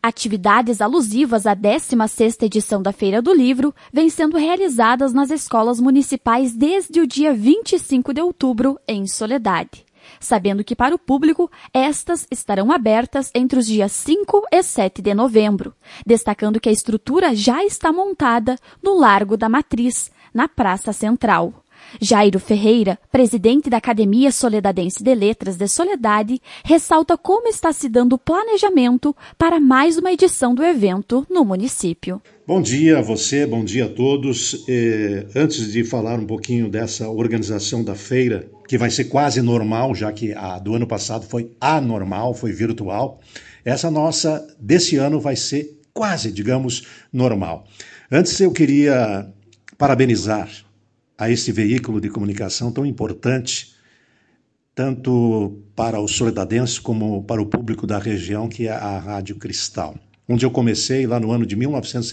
Atividades alusivas à 16ª edição da Feira do Livro vêm sendo realizadas nas escolas municipais desde o dia 25 de outubro, em Soledade. Sabendo que para o público, estas estarão abertas entre os dias 5 e 7 de novembro, destacando que a estrutura já está montada no Largo da Matriz, na Praça Central. Jairo Ferreira, presidente da Academia Soledadense de Letras de Soledade, ressalta como está se dando o planejamento para mais uma edição do evento no município. Bom dia a você, bom dia a todos. Antes de falar um pouquinho dessa organização da feira, que vai ser quase normal, já que a do ano passado foi anormal, foi virtual, essa nossa desse ano vai ser quase, digamos, normal. Antes eu queria parabenizar a esse veículo de comunicação tão importante, tanto para os soledadenses como para o público da região, que é a Rádio Cristal, onde eu comecei lá no ano de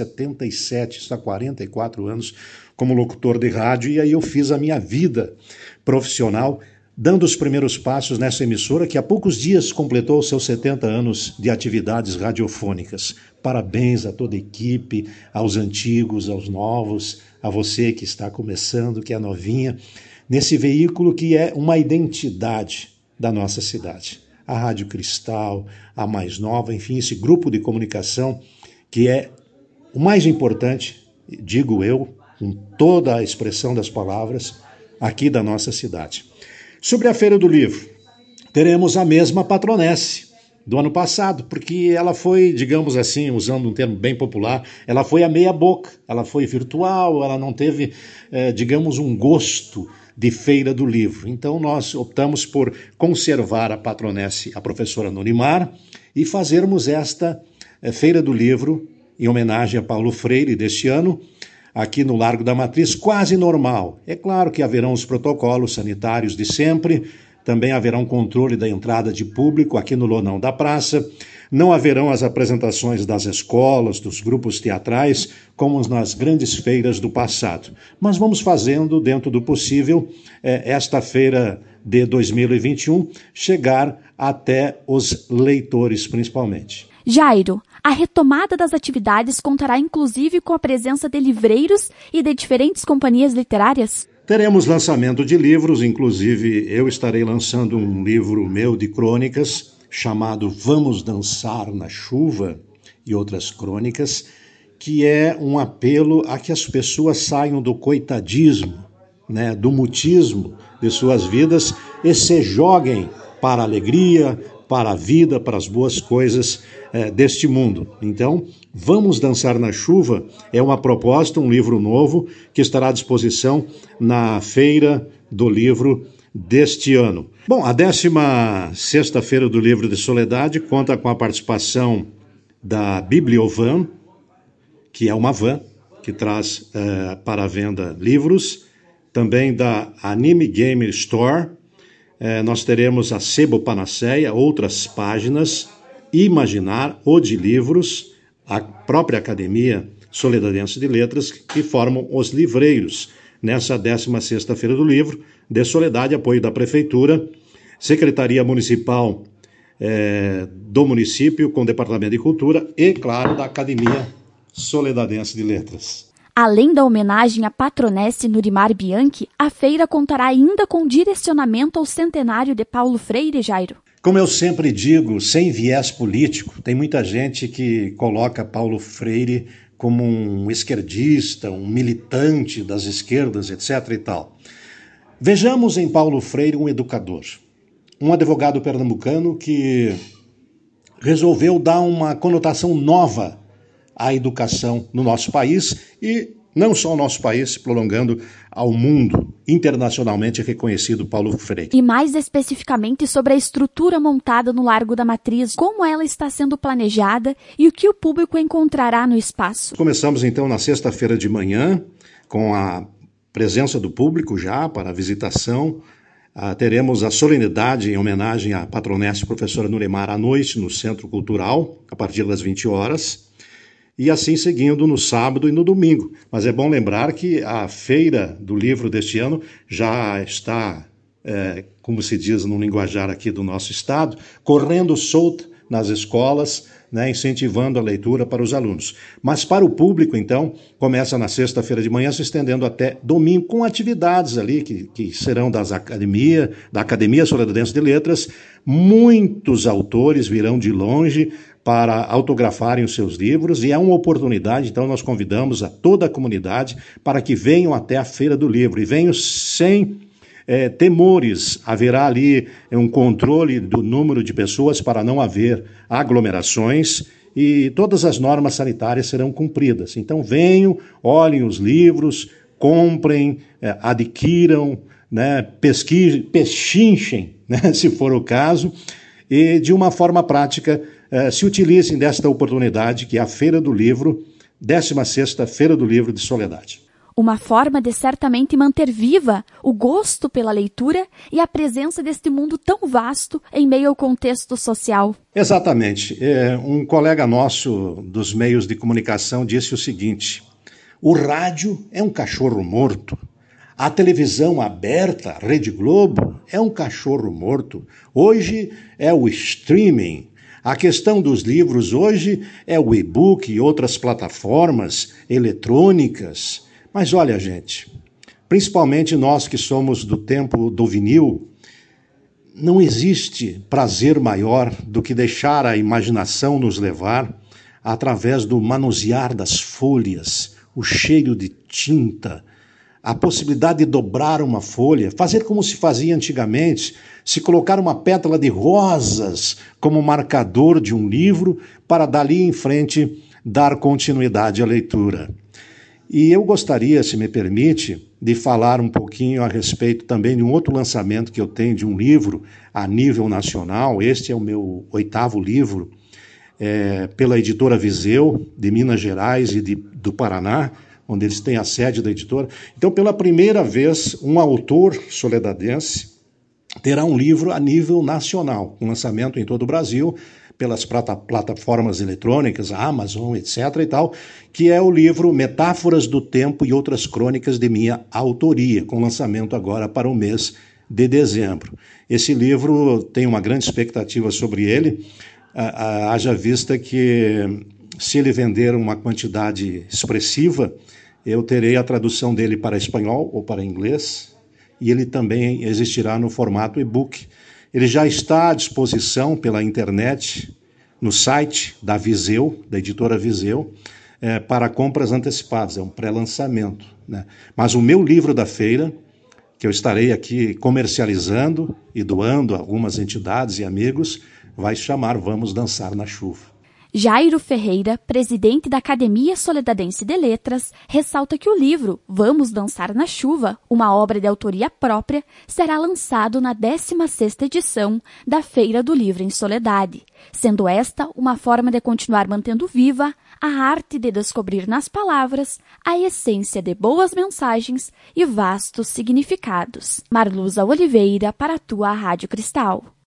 1977, isso há 44 anos, como locutor de rádio, e aí eu fiz a minha vida profissional, dando os primeiros passos nessa emissora, que há poucos dias completou os seus 70 anos de atividades radiofônicas. Parabéns a toda a equipe, aos antigos, aos novos, a você que está começando, que é novinha, nesse veículo que é uma identidade da nossa cidade. A Rádio Cristal, a mais nova, enfim, esse grupo de comunicação que é o mais importante, digo eu, com toda a expressão das palavras, aqui da nossa cidade. Sobre a Feira do Livro, teremos a mesma patronesse do ano passado, porque ela foi, digamos assim, usando um termo bem popular, ela foi a meia boca, ela foi virtual, ela não teve, digamos, um gosto de Feira do Livro. Então nós optamos por conservar a patronesse, a professora Norimar, e fazermos esta Feira do Livro em homenagem a Paulo Freire deste ano, aqui no Largo da Matriz, quase normal. É claro que haverão os protocolos sanitários de sempre, também haverá um controle da entrada de público aqui no Lonão da Praça, não haverão as apresentações das escolas, dos grupos teatrais, como nas grandes feiras do passado. Mas vamos fazendo, dentro do possível, esta feira de 2021 chegar até os leitores, principalmente. Jairo, a retomada das atividades contará inclusive com a presença de livreiros e de diferentes companhias literárias? Teremos lançamento de livros, inclusive eu estarei lançando um livro meu de crônicas, chamado Vamos Dançar na Chuva e outras crônicas, que é um apelo a que as pessoas saiam do coitadismo, né, do mutismo de suas vidas e se joguem para a alegria, para a vida, para as boas coisas deste mundo. Então, Vamos Dançar na Chuva é uma proposta, um livro novo, que estará à disposição na Feira do Livro deste ano. Bom, a 16ª Feira do Livro de Soledade conta com a participação da Bibliovan, que é uma van que traz para a venda livros, também da Anime Gamer Store. Nós teremos a Sebo Panaceia, outras páginas, Imaginar, O de Livros, a própria Academia Soledadense de Letras, que formam os livreiros nessa 16ª Feira do Livro de Soledade, apoio da Prefeitura, Secretaria Municipal do município, com o Departamento de Cultura e, claro, da Academia Soledadense de Letras. Além da homenagem à patronesse Norimar Bianchi, a feira contará ainda com direcionamento ao centenário de Paulo Freire, Jairo. Como eu sempre digo, sem viés político, tem muita gente que coloca Paulo Freire como um esquerdista, um militante das esquerdas, etc. e tal. Vejamos em Paulo Freire um educador, um advogado pernambucano que resolveu dar uma conotação nova à educação no nosso país e não só o nosso país, prolongando ao mundo, internacionalmente reconhecido Paulo Freire. E mais especificamente sobre a estrutura montada no Largo da Matriz, como ela está sendo planejada e o que o público encontrará no espaço. Começamos então na sexta-feira de manhã, com a presença do público já para a visitação. Teremos a solenidade em homenagem à patronesse professora Norimar à noite no Centro Cultural, a partir das 20 horas. E assim seguindo no sábado e no domingo. Mas é bom lembrar que a Feira do Livro deste ano já está, como se diz no linguajar aqui do nosso estado, correndo solta nas escolas, né, incentivando a leitura para os alunos. Mas para o público, então, começa na sexta-feira de manhã, se estendendo até domingo, com atividades ali que serão da Academia Soledadense de Letras. Muitos autores virão de longe para autografarem os seus livros, e é uma oportunidade, então nós convidamos a toda a comunidade para que venham até a Feira do Livro, e venham sem temores. Haverá ali um controle do número de pessoas para não haver aglomerações, e todas as normas sanitárias serão cumpridas. Então venham, olhem os livros, comprem, adquiram, né, pechinchem, né, se for o caso, e de uma forma prática se utilizem desta oportunidade, que é a Feira do Livro, 16ª Feira do Livro de Soledade. Uma forma de certamente manter viva o gosto pela leitura e a presença deste mundo tão vasto em meio ao contexto social. Exatamente. Um colega nosso dos meios de comunicação disse o seguinte: o rádio é um cachorro morto. A televisão aberta, Rede Globo, é um cachorro morto. Hoje é o streaming. A questão dos livros hoje é o e-book e outras plataformas eletrônicas. Mas olha, gente, principalmente nós que somos do tempo do vinil, não existe prazer maior do que deixar a imaginação nos levar através do manusear das folhas, o cheiro de tinta, a possibilidade de dobrar uma folha, fazer como se fazia antigamente, se colocar uma pétala de rosas como marcador de um livro para dali em frente dar continuidade à leitura. E eu gostaria, se me permite, de falar um pouquinho a respeito também de um outro lançamento que eu tenho de um livro a nível nacional. Este é o meu 8º livro, pela editora Viseu, de Minas Gerais e do Paraná, onde eles têm a sede da editora. Então, pela primeira vez, um autor soledadense terá um livro a nível nacional, um lançamento em todo o Brasil, pelas plataformas eletrônicas, a Amazon, etc. e tal, que é o livro Metáforas do Tempo e Outras Crônicas de Minha Autoria, com lançamento agora para o mês de dezembro. Esse livro tem uma grande expectativa sobre ele, haja vista que, se ele vender uma quantidade expressiva, eu terei a tradução dele para espanhol ou para inglês, e ele também existirá no formato e-book. Ele já está à disposição pela internet, no site da Viseu, da editora Viseu, para compras antecipadas, é um pré-lançamento, né? Mas o meu livro da feira, que eu estarei aqui comercializando e doando a algumas entidades e amigos, vai se chamar Vamos Dançar na Chuva. Jairo Ferreira, presidente da Academia Soledadense de Letras, ressalta que o livro Vamos Dançar na Chuva, uma obra de autoria própria, será lançado na 16ª edição da Feira do Livro em Soledade, sendo esta uma forma de continuar mantendo viva a arte de descobrir nas palavras a essência de boas mensagens e vastos significados. Marluza Oliveira, para a tua Rádio Cristal.